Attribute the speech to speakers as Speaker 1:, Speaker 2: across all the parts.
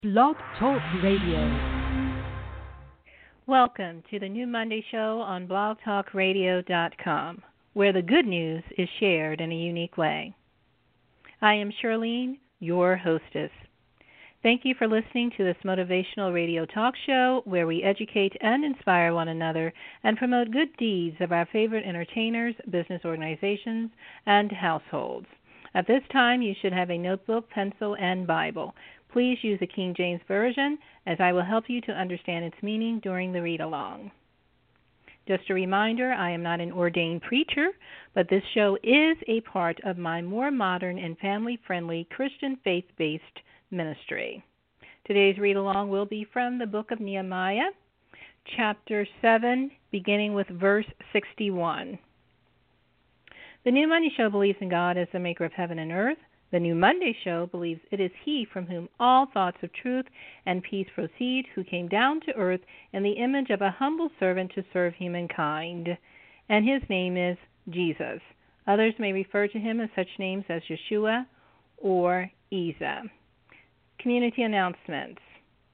Speaker 1: Blog Talk Radio.
Speaker 2: Welcome to the New Monday Show on blogtalkradio.com, where the good news is shared in a unique way. I am Charlene, your hostess. Thank you for listening to this motivational radio talk show where we educate and inspire one another and promote good deeds of our favorite entertainers, business organizations, and households. At this time, you should have a notebook, pencil, and Bible. Please use the King James Version, as I will help you to understand its meaning during the read-along. Just a reminder, I am not an ordained preacher, but this show is a part of my more modern and family-friendly Christian faith-based ministry. Today's read-along will be from the book of Nehemiah, chapter 7, beginning with verse 61. The New Monday Show believes in God as the maker of heaven and earth. The New Monday Show believes it is He from whom all thoughts of truth and peace proceed, who came down to earth in the image of a humble servant to serve humankind. And His name is Jesus. Others may refer to Him as such names as Yeshua or Isa. Community announcements.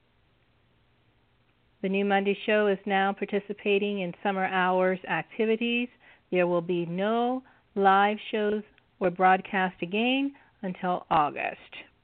Speaker 2: The New Monday Show is now participating in summer hours activities. There will be no live shows or broadcast again until August.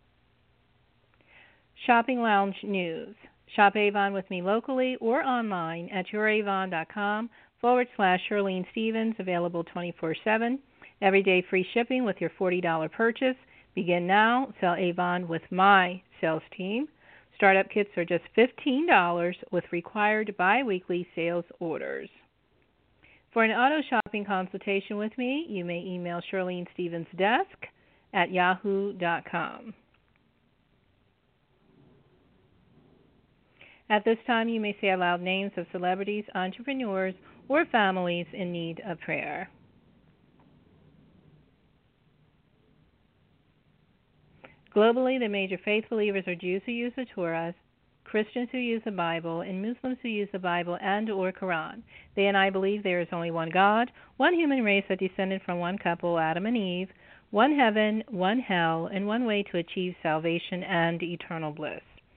Speaker 2: Shopping Lounge News. Shop Avon with me locally or online at youravon.com/Charlene Stevens, available 24/7. Everyday free shipping with your $40 purchase. Begin now. Sell Avon with my sales team. Startup kits are just $15 with required biweekly sales orders. For an auto shopping consultation with me, you may email Charlene Stevens Desk at yahoo.com. At this time, you may say aloud names of celebrities, entrepreneurs, or families in need of prayer. Globally, the major faith believers are Jews who use the Torah, Christians who use the Bible, and Muslims who use the Bible and or Quran. They and I believe there is only one God, one human race that descended from one couple, Adam and Eve, one heaven, one hell, and one way to achieve salvation and eternal bliss.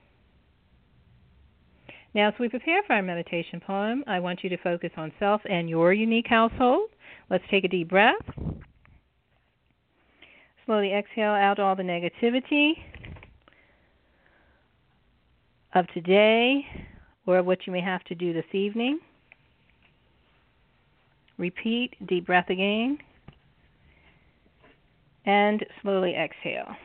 Speaker 2: Now, as we prepare for our meditation poem, I want you to focus on self and your unique household. Let's take a deep breath. Slowly exhale out all the negativity of today or what you may have to do this evening. Repeat, deep breath again. And slowly exhale.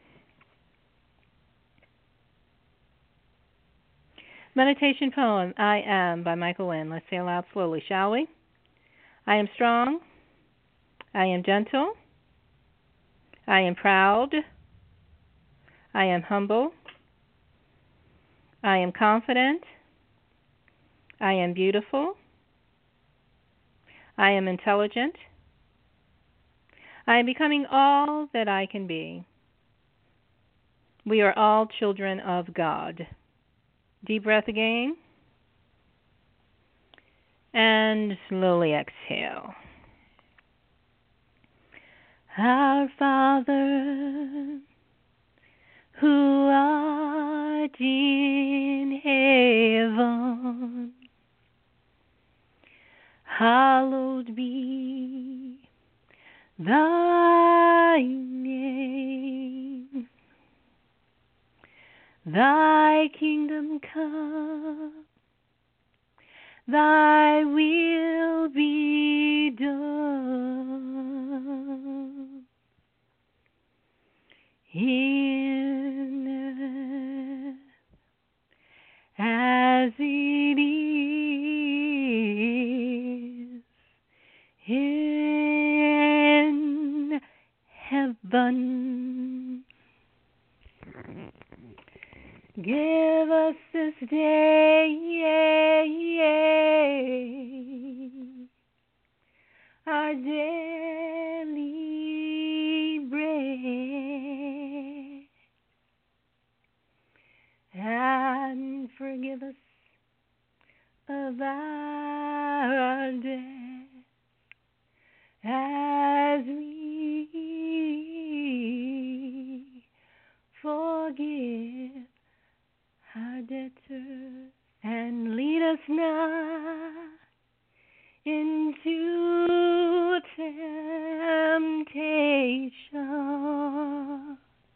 Speaker 2: Meditation poem, I Am, by Michael Wynn. Let's say aloud slowly, shall we? I am strong. I am gentle. I am proud. I am humble. I am confident. I am beautiful. I am intelligent. I am becoming all that I can be. We are all children of God. Deep breath again. And slowly exhale. Our Father, who art in heaven, hallowed be thy name. Thy kingdom come, thy will be done in earth as it is in heaven. Give us this day our daily bread, and forgive us of our debts as we forgive our debtors, and lead us not into temptation,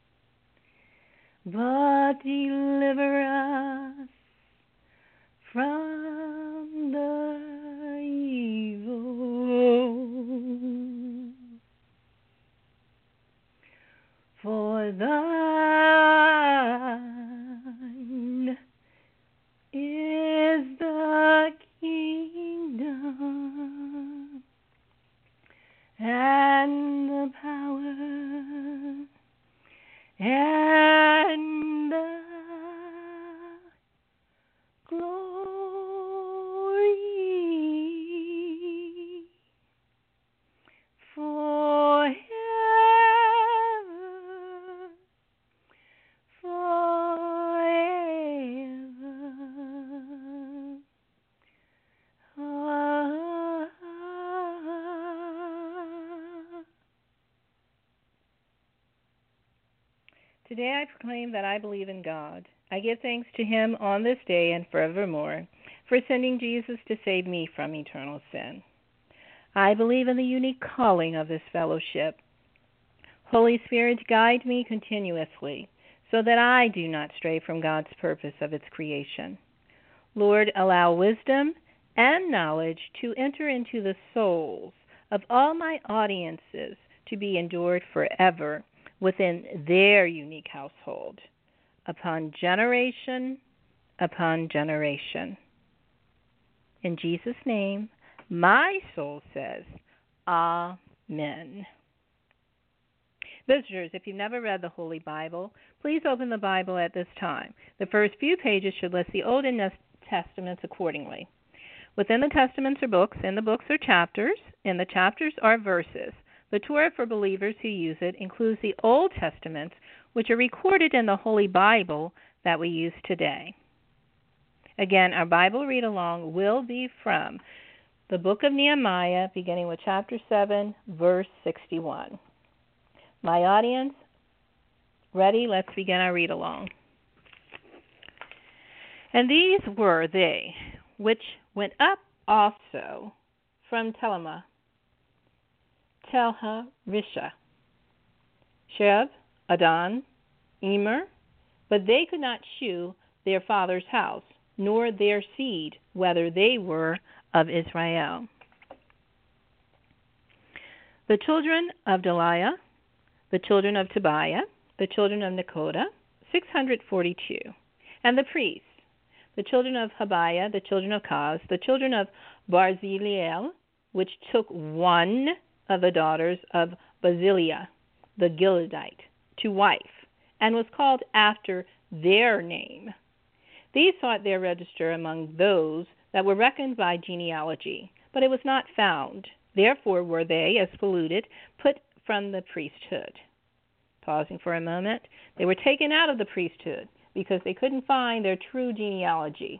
Speaker 2: but deliver us from the evil. For thine is the kingdom and the power and the glory forever, forever. Today I proclaim that I believe in God. I give thanks to Him on this day and forevermore for sending Jesus to save me from eternal sin. I believe in the unique calling of this fellowship. Holy Spirit, guide me continuously so that I do not stray from God's purpose of its creation. Lord, allow wisdom and knowledge to enter into the souls of all my audiences to be endured forever within their unique household, upon generation. In Jesus' name, my soul says, Amen. Visitors, if you've never read the Holy Bible, please open the Bible at this time. The first few pages should list the Old and New Testaments accordingly. Within the Testaments are books, in the books are chapters, in the chapters are verses. The Torah for believers who use it includes the Old Testaments, which are recorded in the Holy Bible that we use today. Again, our Bible read-along will be from the book of Nehemiah, beginning with chapter 7, verse 61. My audience, ready? Let's begin our read-along. And these were they which went up also from Telemath, Telharisha, Sheb, Adon, Emer, but they could not shew their father's house, nor their seed, whether they were of Israel. The children of Delaiah, the children of Tobiah, the children of Nekoda, 642. And the priests, the children of Habiah, the children of Kaz, the children of Barzillai, which took one of the daughters of Barzillai, the Gileadite, to wife, and was called after their name. These sought their register among those that were reckoned by genealogy, but it was not found. Therefore were they, as polluted, put from the priesthood. Pausing for a moment, they were taken out of the priesthood because they couldn't find their true genealogy.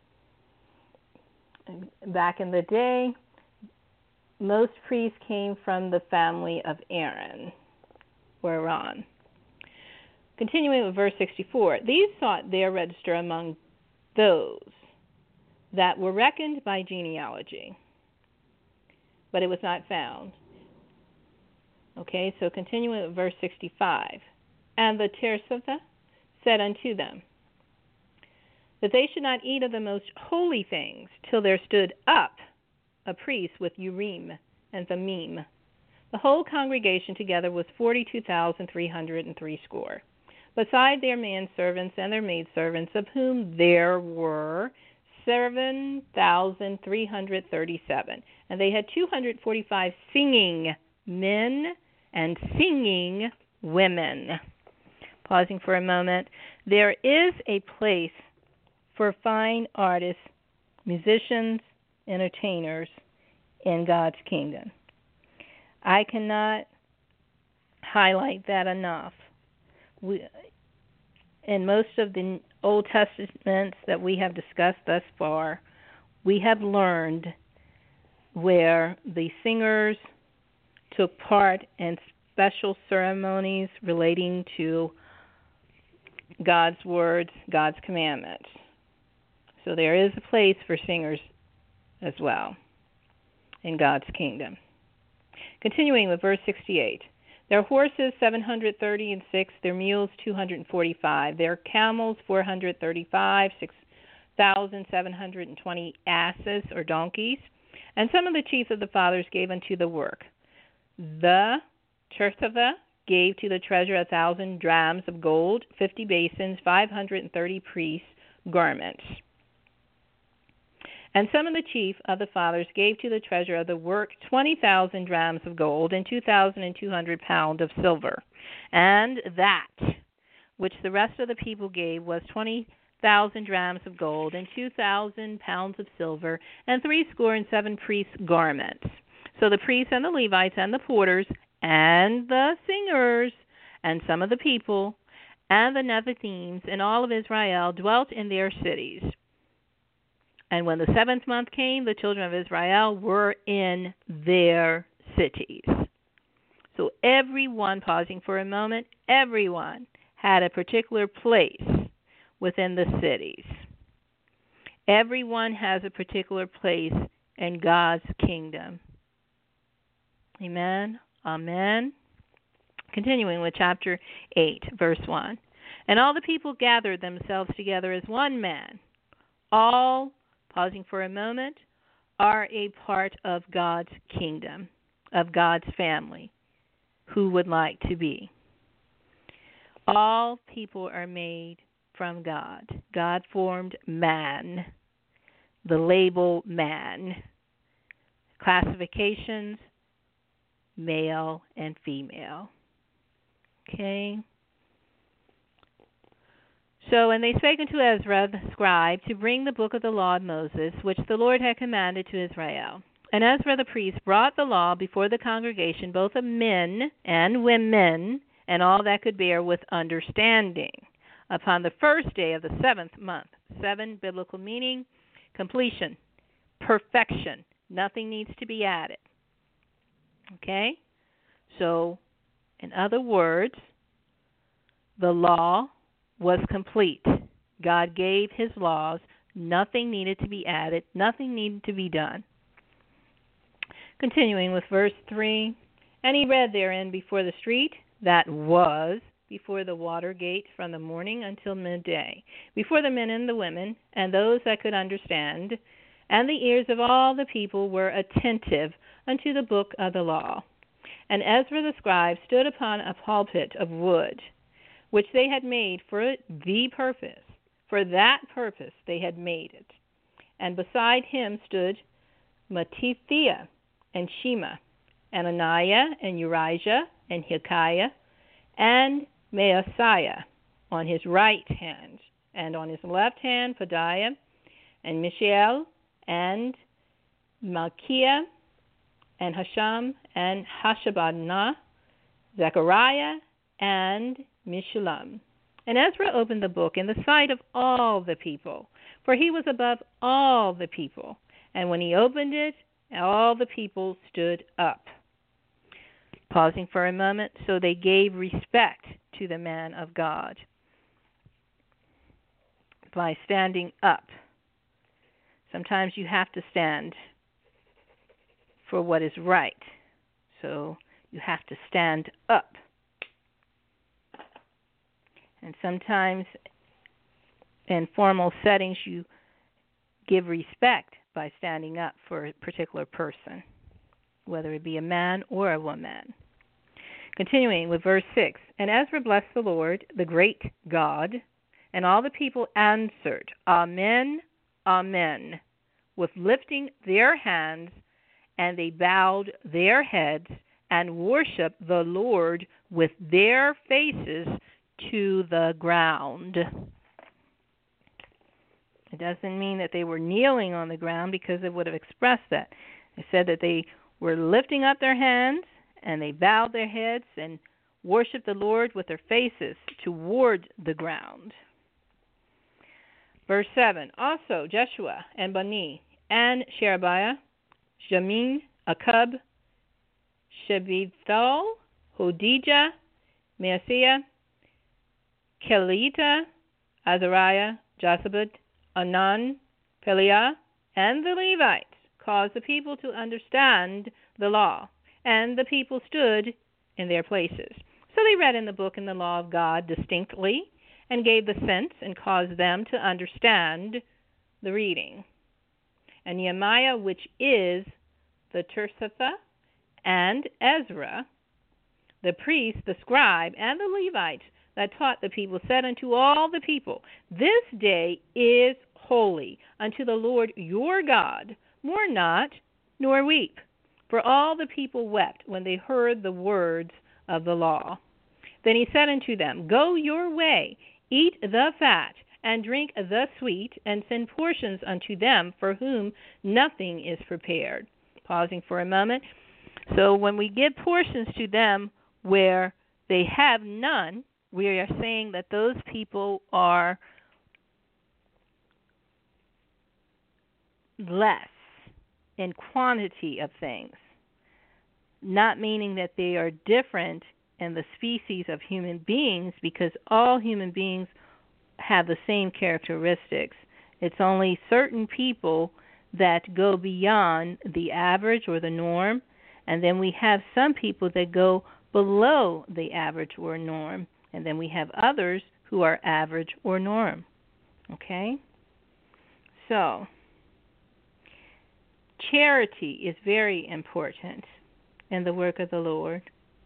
Speaker 2: Back in the day, most priests came from the family of Aaron, or Aaron. Continuing with verse 64, these sought their register among those that were reckoned by genealogy, but it was not found. Okay, so continuing with verse 65, and the Tirsatha said unto them, that they should not eat of the most holy things till there stood up a priest with Urim and Thummim. The whole congregation together was 42,303 score, beside their manservants and their maidservants, of whom there were 7,337. And they had 245 singing men and singing women. Pausing for a moment. There is a place for fine artists, musicians, entertainers in God's kingdom. I cannot highlight that enough. In most of the Old Testaments that we have discussed thus far, we have learned where the singers took part in special ceremonies relating to God's words, God's commandments. So there is a place for singers as well in God's kingdom. Continuing with verse 68. Their horses 736, their mules 245, their camels 435, 6,720 asses or donkeys. And some of the chiefs of the fathers gave unto the work. The Cherthava gave to the treasure 1,000 drams of gold, 50 basins, 530 priests' garments. And some of the chief of the fathers gave to the treasure of the work 20,000 drams of gold and 2,200 pounds of silver. And that which the rest of the people gave was 20,000 drams of gold and 2,000 pounds of silver and 67 priests' garments. So the priests and the Levites and the porters and the singers and some of the people and the Nethites and all of Israel dwelt in their cities. And when the 7th month came, the children of Israel were in their cities. So everyone, pausing for a moment, everyone had a particular place within the cities. Everyone has a particular place in God's kingdom. Amen. Amen. Continuing with chapter 8, verse 1. And all the people gathered themselves together as one man. All, pausing for a moment, are a part of God's kingdom, of God's family. Who would like to be? All people are made from God. God formed man, the label man. Classifications, male and female. Okay? So, and they spake unto Ezra the scribe to bring the book of the law of Moses, which the Lord had commanded to Israel. And Ezra the priest brought the law before the congregation, both of men and women, and all that could bear with understanding, upon the first day of the 7th month. 7, biblical meaning, completion, perfection. Nothing needs to be added. Okay? So, in other words, the law was complete. God gave his laws. Nothing needed to be added. Nothing needed to be done. Continuing with verse 3. And he read therein before the street that was before the water gate from the morning until midday, before the men and the women, and those that could understand, and the ears of all the people were attentive unto the book of the law. And Ezra the scribe stood upon a pulpit of wood, which they had made for the purpose. For that purpose they had made it. And beside him stood Mattithiah and Shema, and Ananiah and Urijah and Hilkiah and Maaseiah on his right hand, and on his left hand Pedaiah and Mishael and Malchiah and Hasham and Hashabnah, Zechariah and Meshullam. And Ezra opened the book in the sight of all the people, for he was above all the people. And when he opened it, all the people stood up. Pausing for a moment, so they gave respect to the man of God by standing up. Sometimes you have to stand for what is right. So you have to stand up. And sometimes in formal settings you give respect by standing up for a particular person, whether it be a man or a woman. Continuing with verse 6. And Ezra blessed the Lord, the great God, and all the people answered, Amen, Amen, with lifting their hands, and they bowed their heads and worshiped the Lord with their faces to the ground. It doesn't mean that they were kneeling on the ground, because it would have expressed that. It said that they were lifting up their hands and they bowed their heads and worshiped the Lord with their faces toward the ground. Verse 7. Also Jeshua and Bani and Sherebiah, Jamin, Akub, Shebithal, Hodijah, Maaseiah, Kelita, Azariah, Josabad, Anan, Peliah, and the Levites caused the people to understand the law, and the people stood in their places. So they read in the book and the law of God distinctly, and gave the sense and caused them to understand the reading. And Nehemiah, which is the Tirsatha, and Ezra, the priest, the scribe, and the Levite that taught the people, said unto all the people, This day is holy unto the Lord your God. Mourn not, nor weep. For all the people wept when they heard the words of the law. Then he said unto them, Go your way, eat the fat, and drink the sweet, and send portions unto them for whom nothing is prepared. Pausing for a moment. So when we give portions to them where they have none, we are saying that those people are less in quantity of things, not meaning that they are different in the species of human beings, because all human beings have the same characteristics. It's only certain people that go beyond the average or the norm, and then we have some people that go below the average or norm, and then we have others who are average or norm. Okay? So, charity is very important in the work of the Lord.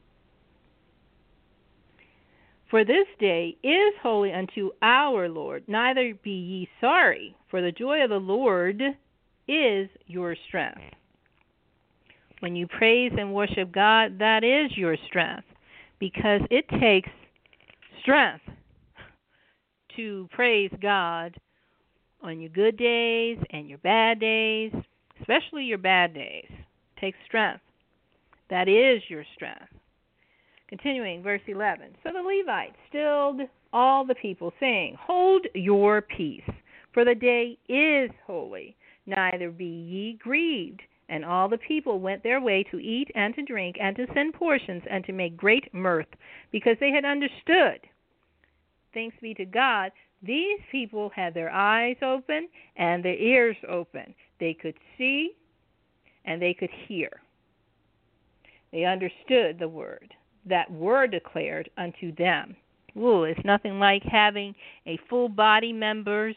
Speaker 2: For this day is holy unto our Lord. Neither be ye sorry, for the joy of the Lord is your strength. When you praise and worship God, that is your strength, because it takes strength to praise God on your good days and your bad days, especially your bad days. It takes strength. That is your strength. Continuing, verse 11. So the Levites stilled all the people, saying, Hold your peace, for the day is holy, neither be ye grieved. And all the people went their way to eat and to drink and to send portions and to make great mirth, because they had understood. Thanks be to God, these people had their eyes open and their ears open. They could see and they could hear. They understood the word that were declared unto them. Ooh, it's nothing like having a full body members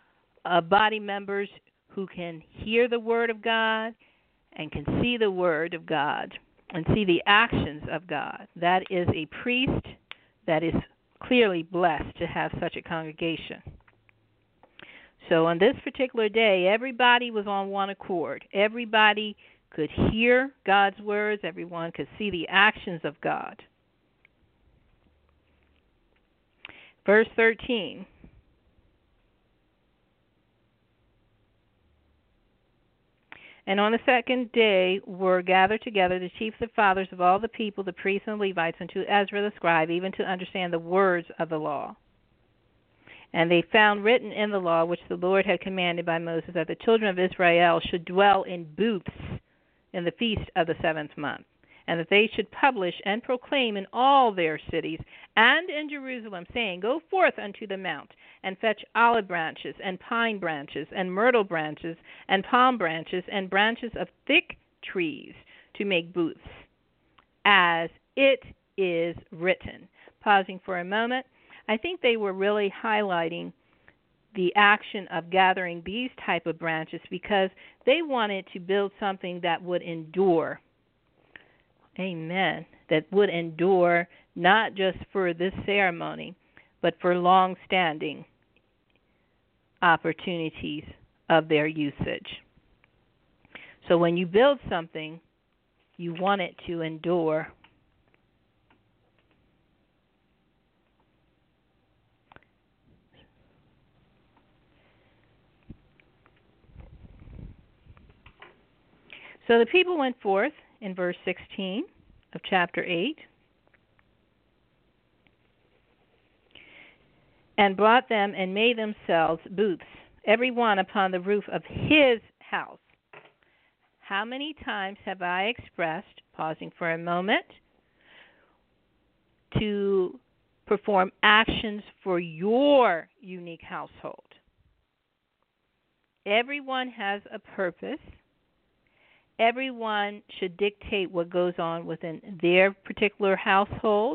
Speaker 2: who can hear the word of God and can see the word of God and see the actions of God. That is a priest that is clearly blessed to have such a congregation. So on this particular day, everybody was on one accord. Everybody could hear God's words. Everyone could see the actions of God. Verse 13. And on the second day were gathered together the chiefs and fathers of all the people, the priests and Levites, unto Ezra the scribe, even to understand the words of the law. And they found written in the law, which the Lord had commanded by Moses, that the children of Israel should dwell in booths in the feast of the 7th month, and that they should publish and proclaim in all their cities and in Jerusalem, saying, Go forth unto the mount, and fetch olive branches, and pine branches, and myrtle branches, and palm branches, and branches of thick trees, to make booths, as it is written. Pausing for a moment, I think they were really highlighting the action of gathering these type of branches because they wanted to build something that would endure. Amen. That would endure not just for this ceremony, but for long-standing opportunities of their usage. So when you build something, you want it to endure. So the people went forth in verse 16 of chapter 8 and brought them and made themselves booths, every one upon the roof of his house. How many times have I expressed, pausing for a moment, to perform actions for your unique household. Everyone has a purpose. Everyone should dictate what goes on within their particular household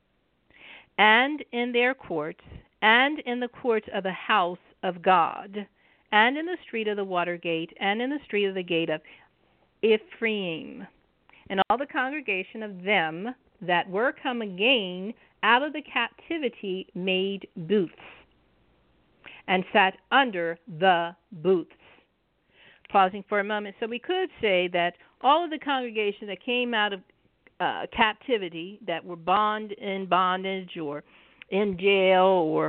Speaker 2: and in their courts and in the courts of the house of God and in the street of the water gate and in the street of the gate of Ephraim, and all the congregation of them that were come again out of the captivity made booths and sat under the booths. Pausing for a moment. So we could say that all of the congregation that came out of captivity, that were in bondage or in jail or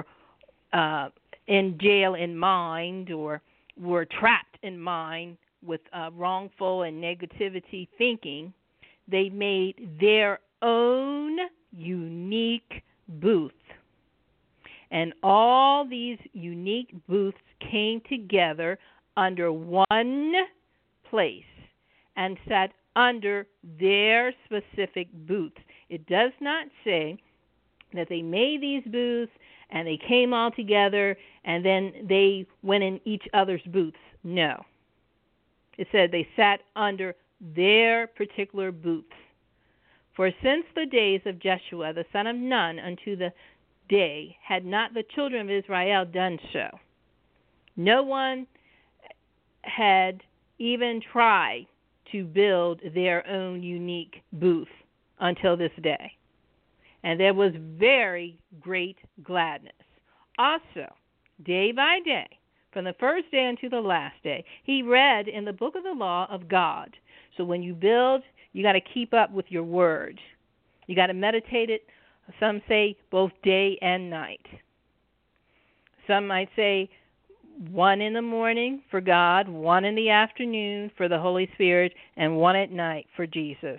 Speaker 2: in jail in mind, or were trapped in mind with wrongful and negativity thinking, they made their own unique booth. And all these unique booths came together under one place and sat under their specific booths. It does not say that they made these booths and they came all together and then they went in each other's booths. No. It said they sat under their particular booths. For since the days of Jeshua, the son of Nun, unto the day, had not the children of Israel done so. No one had even tried to build their own unique booth until this day. And there was very great gladness. Also, day by day, from the first day unto the last day, he read in the book of the law of God. So when you build, you got to keep up with your word. You got to meditate it, some say both day and night. Some might say 1 in the morning for God, 1 in the afternoon for the Holy Spirit, and 1 at night for Jesus.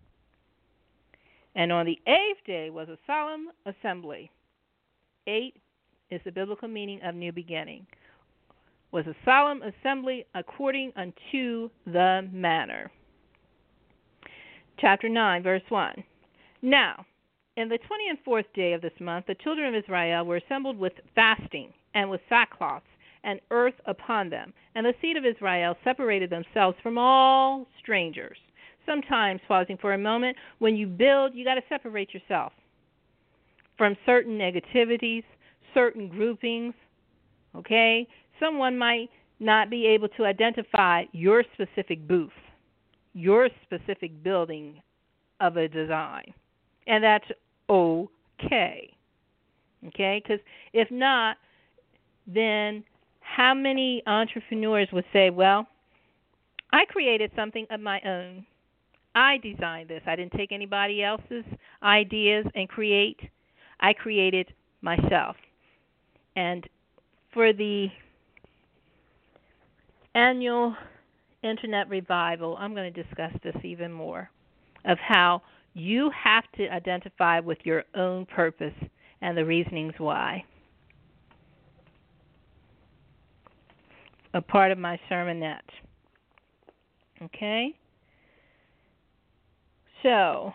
Speaker 2: And on the 8th day was a solemn assembly. 8 is the biblical meaning of new beginning. Was a solemn assembly according unto the manner. Chapter 9, verse 1. Now, in the 24th day of this month, the children of Israel were assembled with fasting and with sackcloth and earth upon them. And the seed of Israel separated themselves from all strangers. Sometimes, pausing for a moment, when you build, you got to separate yourself from certain negativities, certain groupings, okay? Someone might not be able to identify your specific booth, your specific building of a design. And that's okay. Okay? Because if not, then how many entrepreneurs would say, well, I created something of my own. I designed this. I didn't take anybody else's ideas and create. I created myself. And for the annual Internet Revival, I'm going to discuss this even more, of how you have to identify with your own purpose and the reasonings why. A part of my sermonette. Okay? So,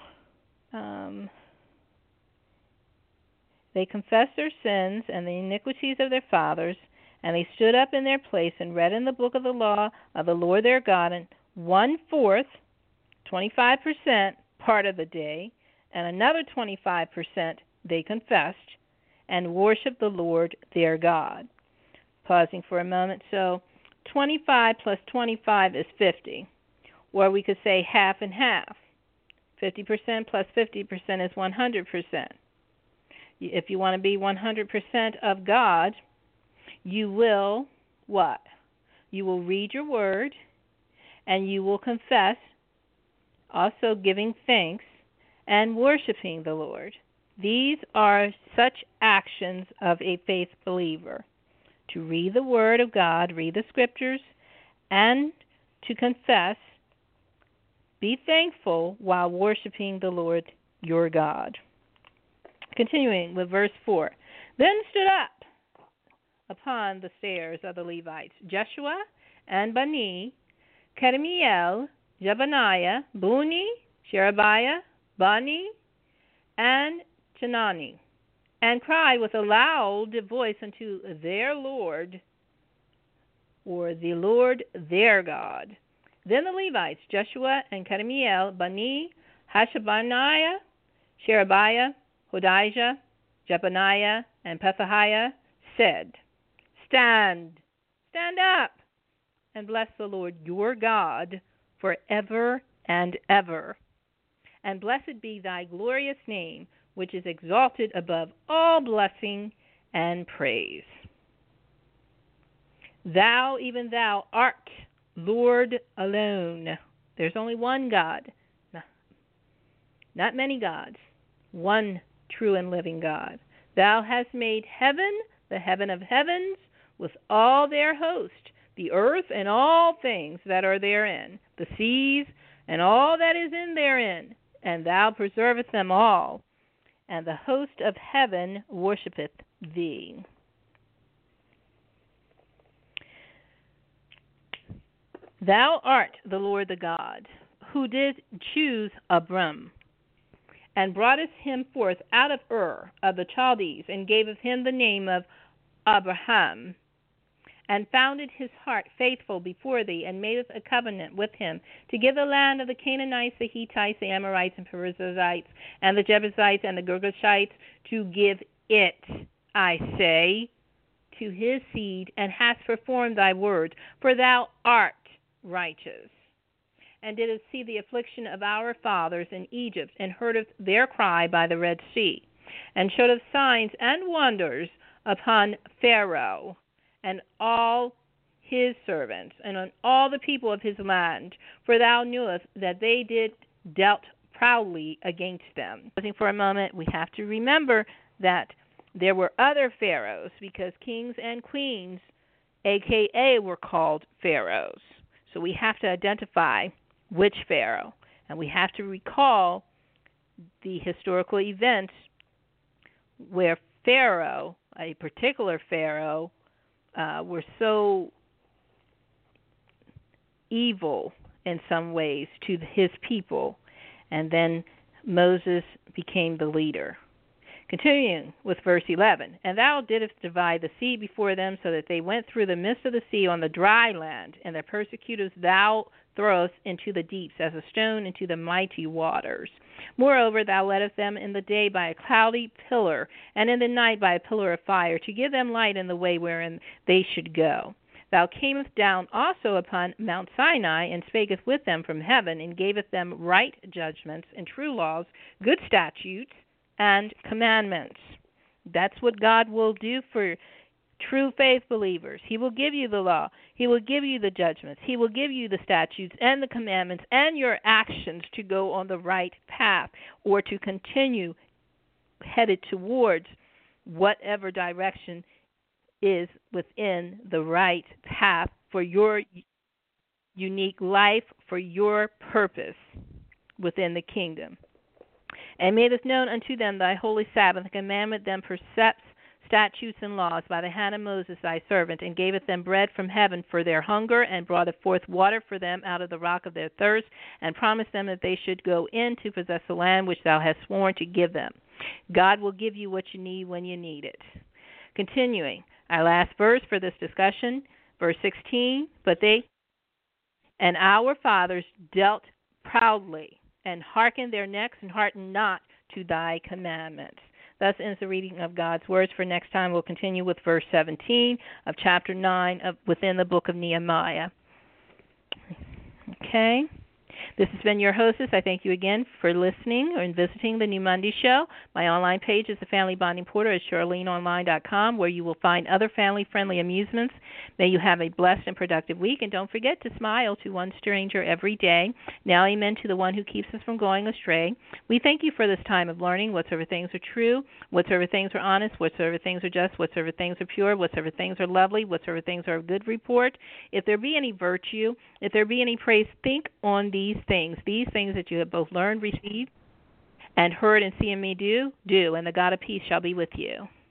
Speaker 2: they confessed their sins and the iniquities of their fathers, and they stood up in their place and read in the book of the law of the Lord their God, and 1/4, 25% part of the day, and another 25% they confessed and worshiped the Lord their God. Pausing for a moment. So 25 plus 25 is 50. Or we could say half and half. 50% plus 50% is 100%. If you want to be 100% of God, you will what? You will read your word and you will confess, also giving thanks and worshiping the Lord. These are such actions of a faith believer. To read the Word of God, read the Scriptures, and to confess, be thankful while worshiping the Lord your God. Continuing with verse 4. Then stood up upon the stairs of the Levites Jeshua and Bani, Kadmiel, Jebaniah, Buni, Sherebiah, Bani, and Chenani, and cry with a loud voice unto their Lord, or the Lord their God. Then the Levites, Jeshua and Kadmiel, Bani, Hashabniah, Sherebiah, Hodijah, Jebaniah, and Pethahiah, said, stand up, and bless the Lord your God forever and ever. And blessed be thy glorious name, which is exalted above all blessing and praise. Thou, even thou, art Lord alone. There's only one God, not many gods, one true and living God. Thou hast made heaven, the heaven of heavens, with all their host, the earth and all things that are therein, the seas and all that is in therein, and thou preservest them all, and the host of heaven worshipeth thee. Thou art the Lord the God, who did choose Abram, and broughtest him forth out of Ur of the Chaldees, and gavest him the name of Abraham, and founded his heart faithful before thee, and madest a covenant with him to give the land of the Canaanites, the Hittites, the Amorites, and Perizzites, and the Jebusites, and the Girgashites, to give it, I say, to his seed, and hast performed thy word, for thou art righteous, and didst see the affliction of our fathers in Egypt, and heardest their cry by the Red Sea, and showedst signs and wonders upon Pharaoh and all his servants, and on all the people of his land, for thou knewest that they did dealt proudly against them. For a moment, we have to remember that there were other pharaohs, because kings and queens, a.k.a., were called pharaohs. So we have to identify which pharaoh, and we have to recall the historical events where Pharaoh, a particular pharaoh, were so evil in some ways to his people, and then Moses became the leader. Continuing with verse 11, and thou didst divide the sea before them, so that they went through the midst of the sea on the dry land, and their persecutors thou throwest into the deeps as a stone into the mighty waters. Moreover, thou leddest them in the day by a cloudy pillar, and in the night by a pillar of fire, to give them light in the way wherein they should go. Thou camest down also upon Mount Sinai, and spakest with them from heaven, and gavest them right judgments and true laws, good statutes, and commandments. That's what God will do for true faith believers. He will give you the law. He will give you the judgments. He will give you the statutes and the commandments and your actions to go on the right path, or to continue headed towards whatever direction is within the right path for your unique life, for your purpose within the kingdom. And madest known unto them thy holy Sabbath, and commanded them precepts, statutes, and laws by the hand of Moses thy servant, and gavest them bread from heaven for their hunger, and broughtest forth water for them out of the rock of their thirst, and promised them that they should go in to possess the land which thou hast sworn to give them. God will give you what you need when you need it. Continuing, our last verse for this discussion, verse 16, but they and our fathers dealt proudly, and hearkened their necks, and hearkened not to thy commandments. Thus ends the reading of God's words. For next time, we'll continue with verse 17 of chapter 9 within the book of Nehemiah. Okay. This has been your hostess. I thank you again for listening or visiting the New Monday Show. My online page is the Family Bonding Portal at SharleneOnline.com, where you will find other family-friendly amusements. May you have a blessed and productive week, and don't forget to smile to one stranger every day. Now amen to the one who keeps us from going astray. We thank you for this time of learning whatsoever things are true, whatsoever things are honest, whatsoever things are just, whatsoever things are pure, whatsoever things are lovely, whatsoever things are of good report. If there be any virtue, if there be any praise, think on these things that you have both learned, received, and heard and seen me do, and the God of peace shall be with you.